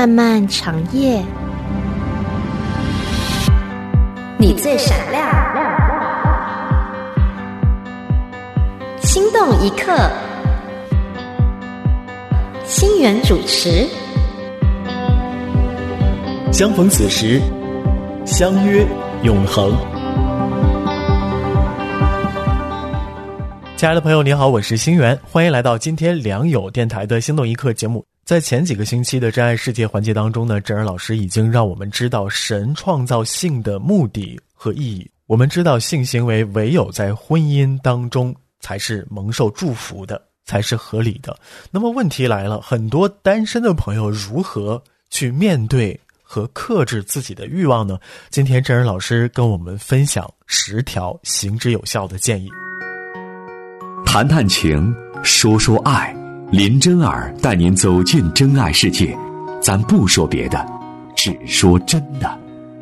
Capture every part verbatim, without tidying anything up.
漫漫长夜，你最闪亮，心动一刻，心源主持。 相逢此时，相约永恒。亲爱的朋友你好，我是星源，欢迎来到今天良友电台的心动一刻节目。在前几个星期的真爱世界环节当中呢，真儿老师已经让我们知道神创造性的目的和意义。我们知道性行为唯有在婚姻当中才是蒙受祝福的，才是合理的。那么问题来了，很多单身的朋友如何去面对和克制自己的欲望呢？今天真儿老师跟我们分享十条行之有效的建议。 谈谈情，说说爱，林真儿带您走进真爱世界，咱不说别的，只说真的。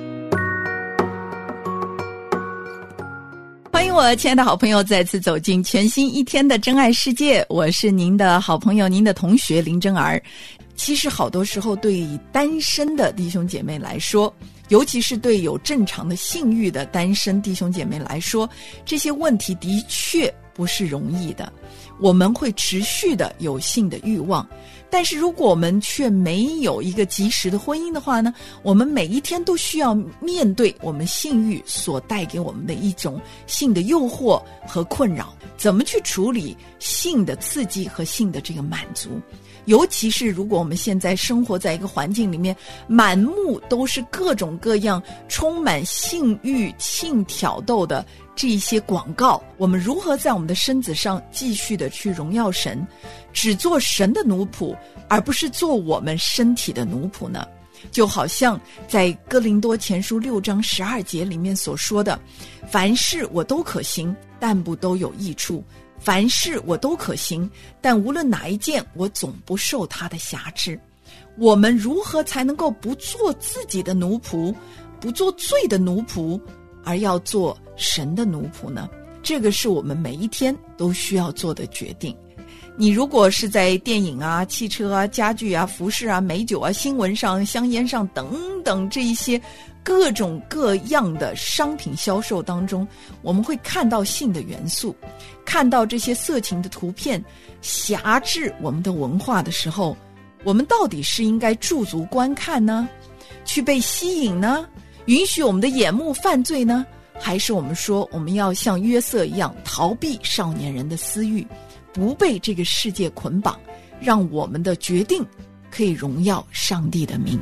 欢迎我亲爱的好朋友再次走进全新一天的真爱世界，我是您的好朋友，您的同学林真儿。其实好多时候对于单身的弟兄姐妹来说，尤其是对有正常的性欲的单身弟兄姐妹来说，这些问题的确不是容易的。我们会持续的有性的欲望，但是如果我们却没有一个及时的婚姻的话呢，我们每一天都需要面对我们性欲所带给我们的一种性的诱惑和困扰，怎么去处理性的刺激和性的这个满足。尤其是如果我们现在生活在一个环境里面，满目都是各种各样充满性欲、性挑逗的这一些广告，我们如何在我们的身子上继续的去荣耀神，只做神的奴仆，而不是做我们身体的奴仆呢？就好像在哥林多前书六章十二节里面所说的，凡事我都可行，但不都有益处。凡事我都可行，但无论哪一件，我总不受他的辖制。我们如何才能够不做自己的奴仆，不做罪的奴仆，而要做神的奴仆呢？这个是我们每一天都需要做的决定。你如果是在电影啊、汽车啊、家具啊、服饰啊、美酒啊、新闻上、香烟上等等这一些各种各样的商品销售当中，我们会看到性的元素，看到这些色情的图片辖制我们的文化的时候，我们到底是应该驻足观看呢，去被吸引呢，允许我们的眼目犯罪呢，还是我们说我们要像约瑟一样逃避少年人的私欲，不被这个世界捆绑，让我们的决定可以荣耀上帝的名。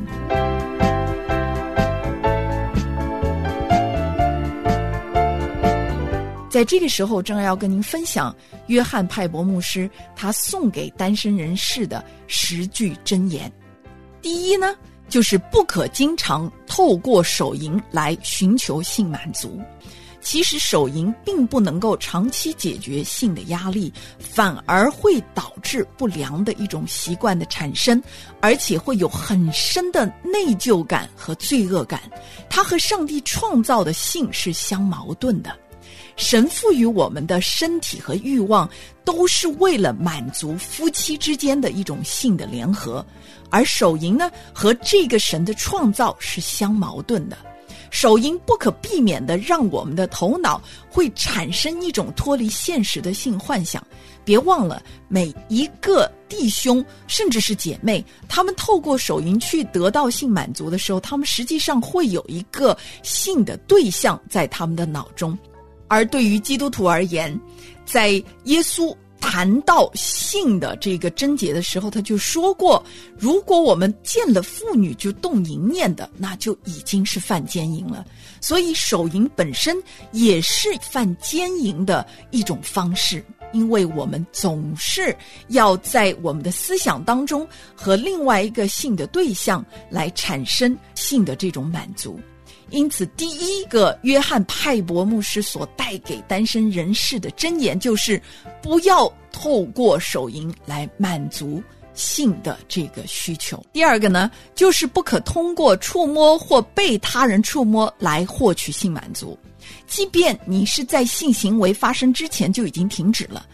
在这个时候正要跟您分享约翰派伯牧师他送给单身人士的十句箴言。第一呢，就是不可经常透过手淫来寻求性满足。其实手淫并不能够长期解决性的压力，反而会导致不良的一种习惯的产生，而且会有很深的内疚感和罪恶感。它和上帝创造的性是相矛盾的。神赋予我们的身体和欲望都是为了满足夫妻之间的一种性的联合，而手淫呢，和这个神的创造是相矛盾的。手淫不可避免地让我们的头脑会产生一种脱离现实的性幻想。别忘了，每一个弟兄甚至是姐妹，他们透过手淫去得到性满足的时候，他们实际上会有一个性的对象在他们的脑中。而对于基督徒而言，在耶稣谈到性的这个贞洁的时候，他就说过，如果我们见了妇女就动淫念的，那就已经是犯奸淫了。所以手淫本身也是犯奸淫的一种方式，因为我们总是要在我们的思想当中和另外一个性的对象来产生性的这种满足。因此第一个约翰派伯牧师所带给单身人士的箴言就是不要透过手淫来满足性的这个需求。第二个呢，就是不可通过触摸或被他人触摸来获取性满足。即便你是在性行为发生之前就已经停止了，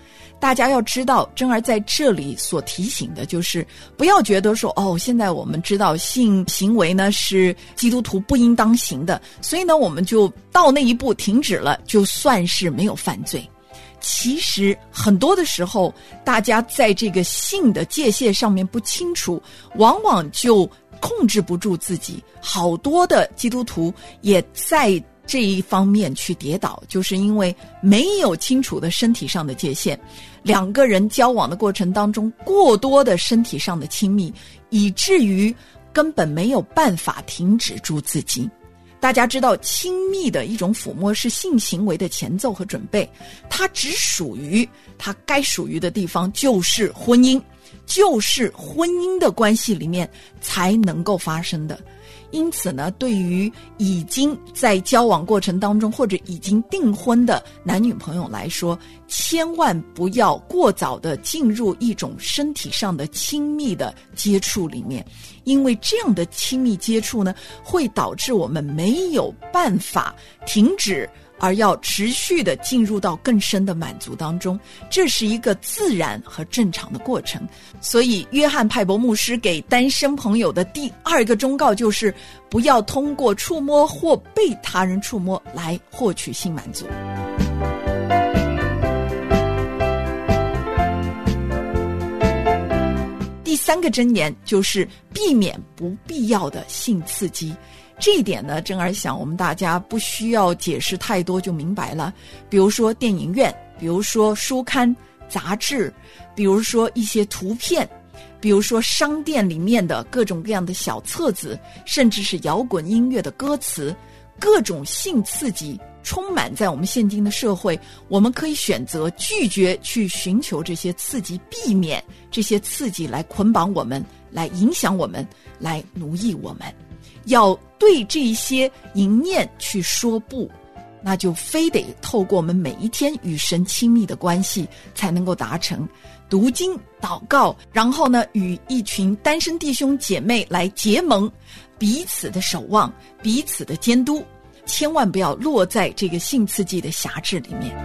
大家要知道，珍儿在这里所提醒的就是，不要觉得说，哦，现在我们知道性行为呢是基督徒不应当行的，所以呢我们就到那一步停止了，就算是没有犯罪。其实很多的时候，大家在这个性的界限上面不清楚，往往就控制不住自己。好多的基督徒也在这一方面去跌倒，就是因为没有清楚的身体上的界限，两个人交往的过程当中过多的身体上的亲密，以至于根本没有办法停止住自己。大家知道，亲密的一种抚摸是性行为的前奏和准备，它只属于它该属于的地方，就是婚姻，就是婚姻的关系里面才能够发生的。因此呢，对于已经在交往过程当中或者已经订婚的男女朋友来说，千万不要过早的进入一种身体上的亲密的接触里面，因为这样的亲密接触呢，会导致我们没有办法停止，而要持续的进入到更深的满足当中，这是一个自然和正常的过程。所以约翰派伯牧师给单身朋友的第二个忠告就是，不要通过触摸或被他人触摸来获取性满足。第三个箴言就是避免不必要的性刺激。这一点呢，珍儿想我们大家不需要解释太多就明白了。比如说电影院，比如说书刊杂志，比如说一些图片，比如说商店里面的各种各样的小册子，甚至是摇滚音乐的歌词，各种性刺激充满在我们现今的社会，我们可以选择拒绝去寻求这些刺激，避免这些刺激来捆绑我们，来影响我们，来奴役我们。要对这一些淫念去说不，那就非得透过我们每一天与神亲密的关系才能够达成。读经祷告，然后呢与一群单身弟兄姐妹来结盟，彼此的守望，彼此的监督，千万不要落在这个性刺激的辖制里面。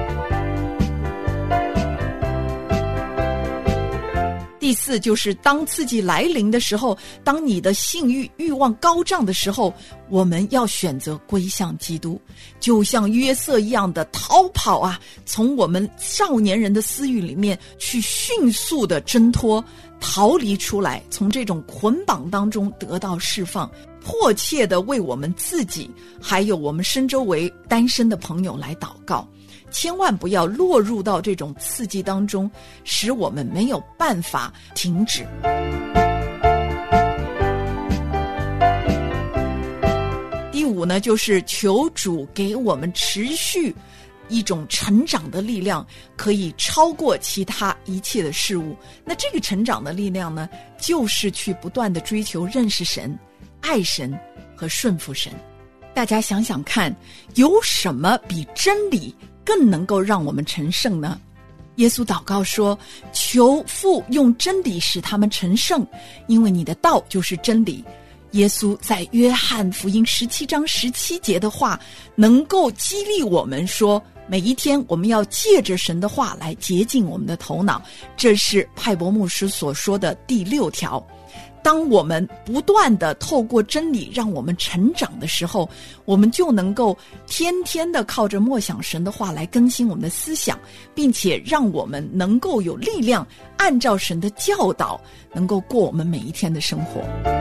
第四，就是当刺激来临的时候，当你的性欲欲望高涨的时候，我们要选择归向基督，就像约瑟一样的逃跑啊，从我们少年人的私欲里面去迅速的挣脱，逃离出来，从这种捆绑当中得到释放，迫切的为我们自己还有我们身周围单身的朋友来祷告。千万不要落入到这种刺激当中，使我们没有办法停止。第五呢，就是求主给我们持续一种成长的力量，可以超过其他一切的事物。那这个成长的力量呢，就是去不断的追求认识神、爱神和顺服神。大家想想看，有什么比真理更能够让我们成圣呢？耶稣祷告说，求父用真理使他们成圣，因为你的道就是真理。耶稣在约翰福音十七章十七节的话，能够激励我们说，每一天我们要借着神的话来洁净我们的头脑。这是派伯牧师所说的第六条。当我们不断的透过真理让我们成长的时候，我们就能够天天的靠着默想神的话来更新我们的思想，并且让我们能够有力量按照神的教导能够过我们每一天的生活。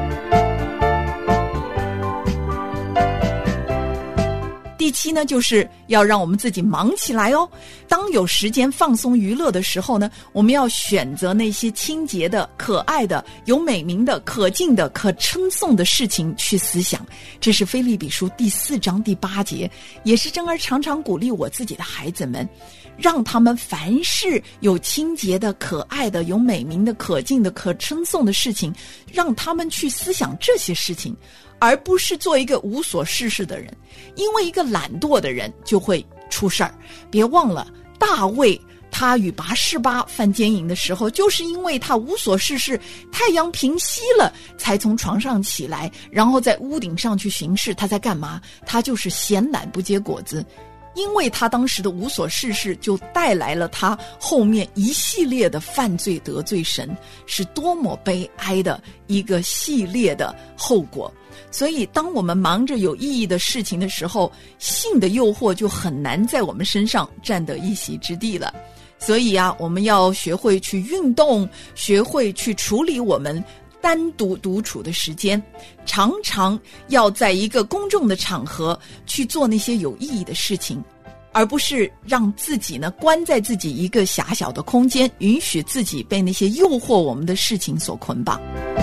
第七呢，就是要让我们自己忙起来哦。当有时间放松娱乐的时候呢，我们要选择那些清洁的、可爱的、有美名的、可敬的、可称颂的事情去思想。这是腓立比书第四章第八节，也是珍儿常常鼓励我自己的孩子们，让他们凡是有清洁的、可爱的、有美名的、可敬的、可称颂的事情，让他们去思想这些事情，而不是做一个无所事事的人。因为一个懒惰的人就会出事儿。别忘了大卫，他与拔示巴犯奸淫的时候，就是因为他无所事事，太阳平息了才从床上起来，然后在屋顶上去巡视。他在干嘛？他就是闲懒不结果子。 因为他当时的无所事事，就带来了他后面一系列的犯罪得罪神，是多么悲哀的一个系列的后果。所以当我们忙着有意义的事情的时候，性的诱惑就很难在我们身上占得一席之地了。所以啊，我们要学会去运动，学会去处理我们单独独处的时间，常常要在一个公众的场合去做那些有意义的事情，而不是让自己呢关在自己一个狭小的空间，允许自己被那些诱惑我们的事情所捆绑。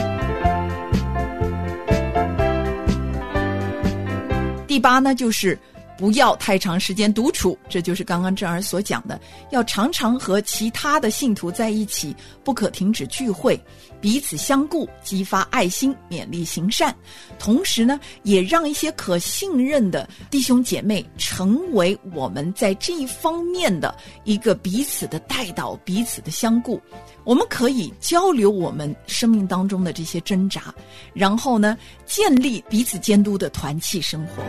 第八呢，就是不要太长时间独处，这就是刚刚正儿所讲的，要常常和其他的信徒在一起，不可停止聚会，彼此相顾，激发爱心，勉励行善。同时呢，也让一些可信任的弟兄姐妹成为我们在这一方面的一个彼此的代祷，彼此的相顾。我们可以交流我们生命当中的这些挣扎，然后呢，建立彼此监督的团契生活。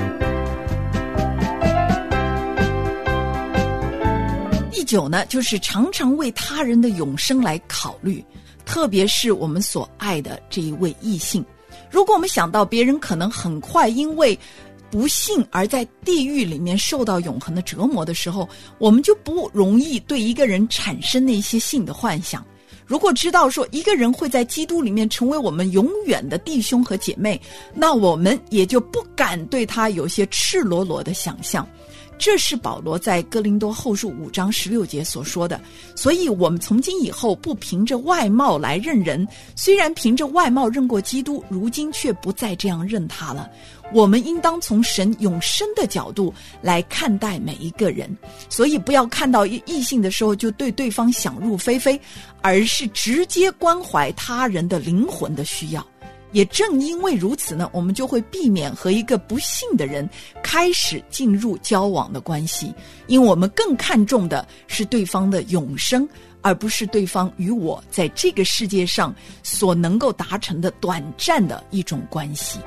第九呢，就是常常为他人的永生来考虑，特别是我们所爱的这一位异性。如果我们想到别人可能很快因为不幸而在地狱里面受到永恒的折磨的时候，我们就不容易对一个人产生那些性的幻想。如果知道说一个人会在基督里面成为我们永远的弟兄和姐妹，那我们也就不敢对他有些赤裸裸的想象。这是保罗在哥林多后书五章十六节所说的。所以我们从今以后不凭着外貌来认人，虽然凭着外貌认过基督，如今却不再这样认他了。我们应当从神永生的角度来看待每一个人，所以不要看到异性的时候就对对方想入非非，而是直接关怀他人的灵魂的需要。也正因为如此呢，我们就会避免和一个不信的人开始进入交往的关系，因为我们更看重的是对方的永生，而不是对方与我在这个世界上所能够达成的短暂的一种关系。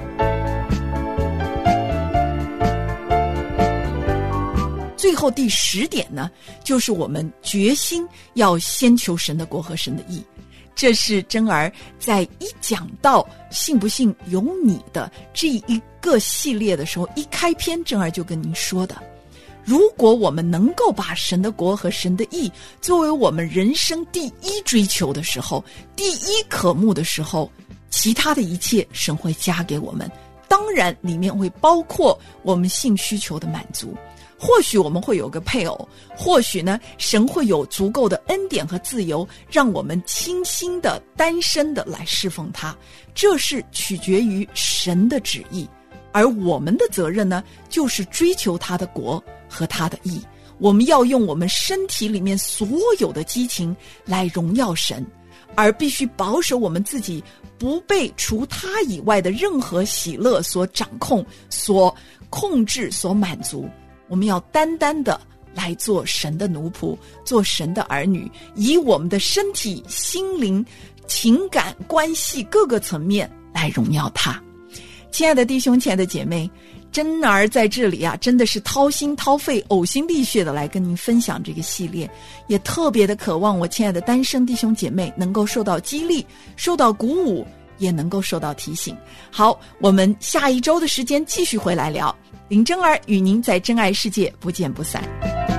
最后第十点呢，就是我们决心要先求神的国和神的义。这是真儿在一讲到信不信由你的这一个系列的时候，一开篇真儿就跟您说的。如果我们能够把神的国和神的义作为我们人生第一追求的时候，第一渴慕的时候，其他的一切神会加给我们，当然里面会包括我们性需求的满足。或许我们会有个配偶，或许呢，神会有足够的恩典和自由，让我们倾心的单身的来侍奉他，这是取决于神的旨意。而我们的责任呢，就是追求他的国和他的义。我们要用我们身体里面所有的激情来荣耀神，而必须保守我们自己不被除他以外的任何喜乐所掌控、所控制、所满足。我们要单单的来做神的奴仆，做神的儿女，以我们的身体、心灵、情感、关系各个层面来荣耀他。亲爱的弟兄，亲爱的姐妹，真儿在这里啊，真的是掏心掏肺、呕心沥血的来跟您分享这个系列，也特别的渴望我亲爱的单身弟兄姐妹能够受到激励，受到鼓舞，也能够受到提醒。好，我们下一周的时间继续回来聊。林真儿与您在真爱世界不见不散。